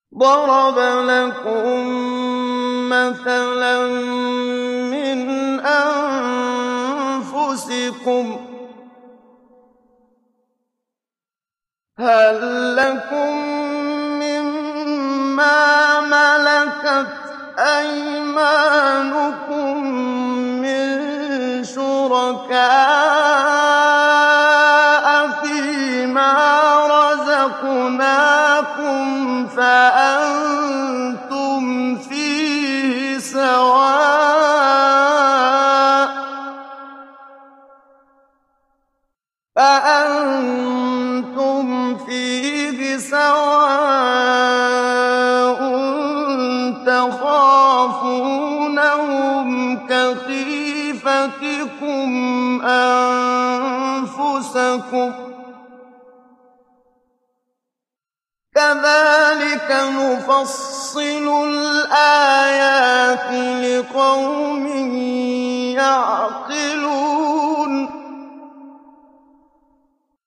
ضَرَبَ لَكُم مَّثَلًا مِّنْ أَنفُسِكُمْ ۖ هَل لَّكُم مِّمَّا مَلَكَتْ أَيْمَانُكُم مِّن شُرَكَاءَ فِيمَا رَزَقْنَاكُمْ فَأَنتُمْ فِيهِ سَوَاءٌ تَخَافُونَهُمْ كَخِيفَتِكُمْ أَنفُسَكُمْ ۚ كَذَٰلِكَ نُفَصِّلُ الْآيَاتِ لِقَوْمٍ يَعْقِلُونَ